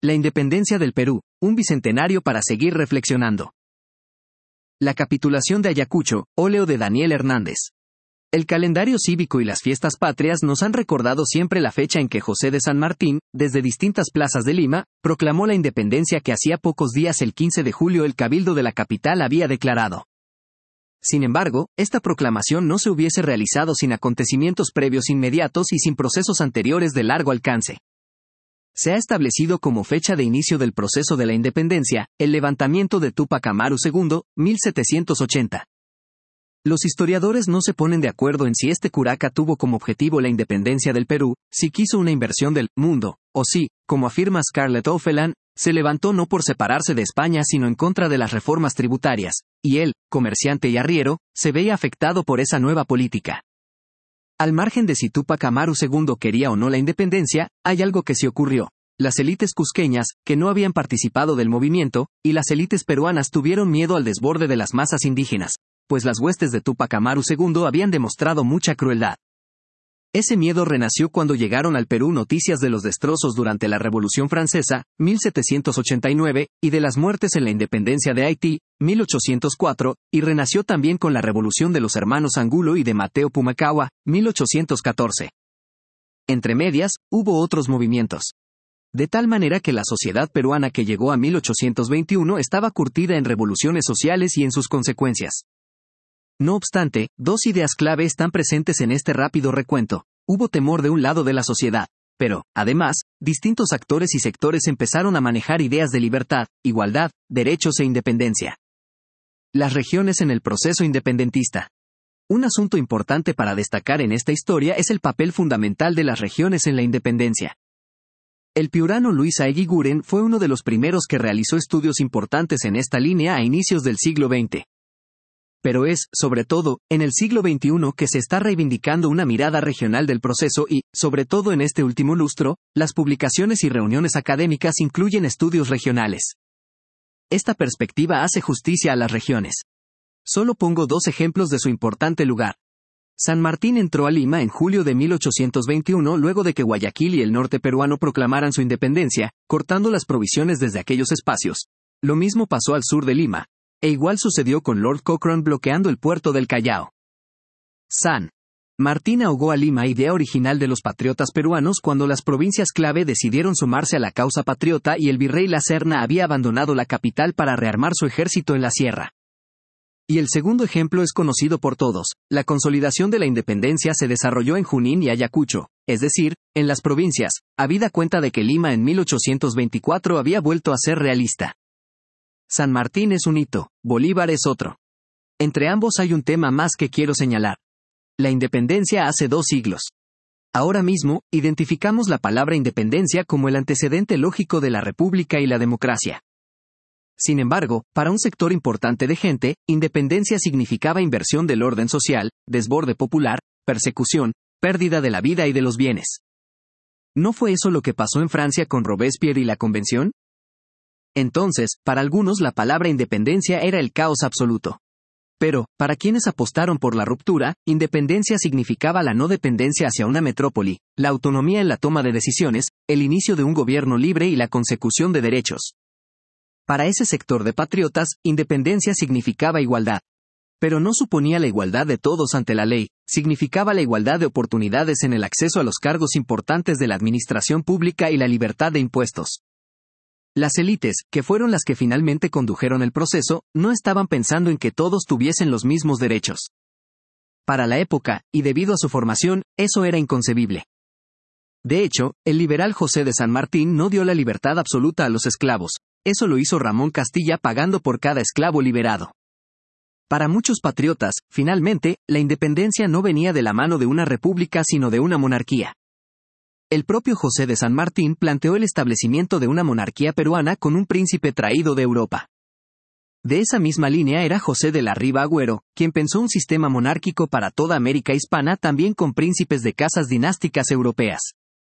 La independencia del Perú, un bicentenario para seguir reflexionando. La capitulación de Ayacucho, óleo de Daniel Hernández. El calendario cívico y las fiestas patrias nos han recordado siempre la fecha en que José de San Martín, desde distintas plazas de Lima, proclamó la independencia que hacía pocos días, el 15 de julio, el Cabildo de la capital había declarado. Sin embargo, esta proclamación no se hubiese realizado sin acontecimientos previos inmediatos y sin procesos anteriores de largo alcance. Se ha establecido como fecha de inicio del proceso de la independencia, el levantamiento de Túpac Amaru II, 1780. Los historiadores no se ponen de acuerdo en si este curaca tuvo como objetivo la independencia del Perú, si quiso una inversión del mundo, o si, como afirma Scarlett O'Phelan, se levantó no por separarse de España sino en contra de las reformas tributarias, y él, comerciante y arriero, se veía afectado por esa nueva política. Al margen de si Túpac Amaru II quería o no la independencia, hay algo que sí ocurrió. Las élites cusqueñas, que no habían participado del movimiento, y las élites peruanas tuvieron miedo al desborde de las masas indígenas, pues las huestes de Túpac Amaru II habían demostrado mucha crueldad. Ese miedo renació cuando llegaron al Perú noticias de los destrozos durante la Revolución Francesa, 1789, y de las muertes en la independencia de Haití, 1804, y renació también con la revolución de los hermanos Angulo y de Mateo Pumacahua, 1814. Entre medias, hubo otros movimientos. De tal manera que la sociedad peruana que llegó a 1821 estaba curtida en revoluciones sociales y en sus consecuencias. No obstante, dos ideas clave están presentes en este rápido recuento. Hubo temor de un lado de la sociedad, pero, además, distintos actores y sectores empezaron a manejar ideas de libertad, igualdad, derechos e independencia. Las regiones en el proceso independentista. Un asunto importante para destacar en esta historia es el papel fundamental de las regiones en la independencia. El piurano Luis Aeguiguren fue uno de los primeros que realizó estudios importantes en esta línea a inicios del siglo XX. Pero es, sobre todo, en el siglo XXI que se está reivindicando una mirada regional del proceso y, sobre todo en este último lustro, las publicaciones y reuniones académicas incluyen estudios regionales. Esta perspectiva hace justicia a las regiones. Solo pongo dos ejemplos de su importante lugar. San Martín entró a Lima en julio de 1821 luego de que Guayaquil y el norte peruano proclamaran su independencia, cortando las provisiones desde aquellos espacios. Lo mismo pasó al sur de Lima. E igual sucedió con Lord Cochrane bloqueando el puerto del Callao. San Martín ahogó a Lima, idea original de los patriotas peruanos, cuando las provincias clave decidieron sumarse a la causa patriota y el virrey La Serna había abandonado la capital para rearmar su ejército en la sierra. Y el segundo ejemplo es conocido por todos. La consolidación de la independencia se desarrolló en Junín y Ayacucho, es decir, en las provincias, habida cuenta de que Lima en 1824 había vuelto a ser realista. San Martín es un hito, Bolívar es otro. Entre ambos hay un tema más que quiero señalar. La independencia hace 2 siglos. Ahora mismo, identificamos la palabra independencia como el antecedente lógico de la república y la democracia. Sin embargo, para un sector importante de gente, independencia significaba inversión del orden social, desborde popular, persecución, pérdida de la vida y de los bienes. ¿No fue eso lo que pasó en Francia con Robespierre y la Convención? Entonces, para algunos la palabra independencia era el caos absoluto. Pero, para quienes apostaron por la ruptura, independencia significaba la no dependencia hacia una metrópoli, la autonomía en la toma de decisiones, el inicio de un gobierno libre y la consecución de derechos. Para ese sector de patriotas, independencia significaba igualdad. Pero no suponía la igualdad de todos ante la ley, significaba la igualdad de oportunidades en el acceso a los cargos importantes de la administración pública y la libertad de impuestos. Las élites, que fueron las que finalmente condujeron el proceso, no estaban pensando en que todos tuviesen los mismos derechos. Para la época, y debido a su formación, eso era inconcebible. De hecho, el liberal José de San Martín no dio la libertad absoluta a los esclavos, eso lo hizo Ramón Castilla pagando por cada esclavo liberado. Para muchos patriotas, finalmente, la independencia no venía de la mano de una república sino de una monarquía. El propio José de San Martín planteó el establecimiento de una monarquía peruana con un príncipe traído de Europa. De esa misma línea era José de la Riva Agüero, quien pensó un sistema monárquico para toda América hispana también con príncipes de casas dinásticas europeas.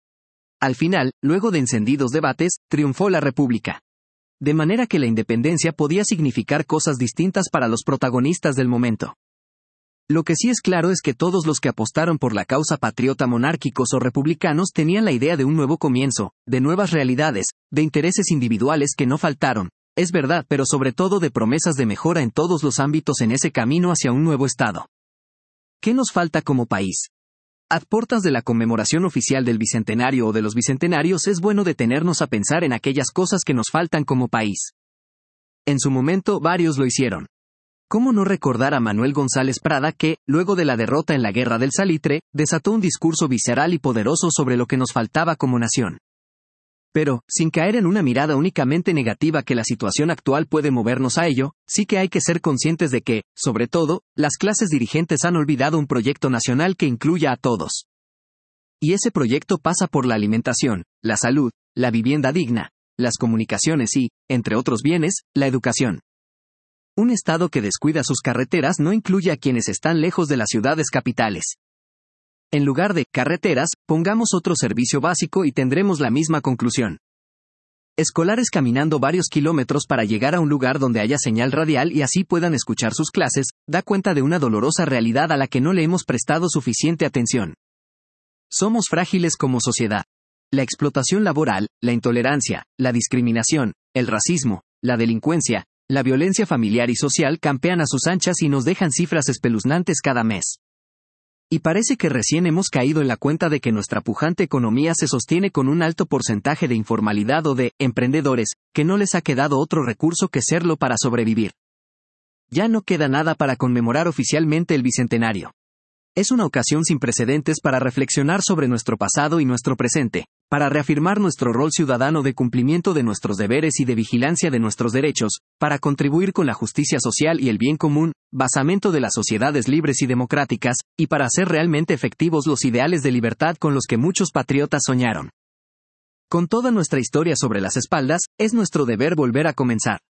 Al final, luego de encendidos debates, triunfó la república. De manera que la independencia podía significar cosas distintas para los protagonistas del momento. Lo que sí es claro es que todos los que apostaron por la causa patriota monárquicos o republicanos tenían la idea de un nuevo comienzo, de nuevas realidades, de intereses individuales que no faltaron, es verdad, pero sobre todo de promesas de mejora en todos los ámbitos en ese camino hacia un nuevo Estado. ¿Qué nos falta como país? A portas de la conmemoración oficial del Bicentenario o de los Bicentenarios es bueno detenernos a pensar en aquellas cosas que nos faltan como país. En su momento varios lo hicieron. ¿Cómo no recordar a Manuel González Prada que, luego de la derrota en la Guerra del Salitre, desató un discurso visceral y poderoso sobre lo que nos faltaba como nación? Pero, sin caer en una mirada únicamente negativa que la situación actual puede movernos a ello, sí que hay que ser conscientes de que, sobre todo, las clases dirigentes han olvidado un proyecto nacional que incluya a todos. Y ese proyecto pasa por la alimentación, la salud, la vivienda digna, las comunicaciones y, entre otros bienes, la educación. Un Estado que descuida sus carreteras no incluye a quienes están lejos de las ciudades capitales. En lugar de carreteras, pongamos otro servicio básico y tendremos la misma conclusión. Escolares caminando varios kilómetros para llegar a un lugar donde haya señal radial y así puedan escuchar sus clases, da cuenta de una dolorosa realidad a la que no le hemos prestado suficiente atención. Somos frágiles como sociedad. La explotación laboral, la intolerancia, la discriminación, el racismo, la delincuencia, la violencia familiar y social campean a sus anchas y nos dejan cifras espeluznantes cada mes. Y parece que recién hemos caído en la cuenta de que nuestra pujante economía se sostiene con un alto porcentaje de informalidad o de emprendedores, que no les ha quedado otro recurso que serlo para sobrevivir. Ya no queda nada para conmemorar oficialmente el Bicentenario. Es una ocasión sin precedentes para reflexionar sobre nuestro pasado y nuestro presente, para reafirmar nuestro rol ciudadano de cumplimiento de nuestros deberes y de vigilancia de nuestros derechos, para contribuir con la justicia social y el bien común, basamento de las sociedades libres y democráticas, y para hacer realmente efectivos los ideales de libertad con los que muchos patriotas soñaron. Con toda nuestra historia sobre las espaldas, es nuestro deber volver a comenzar.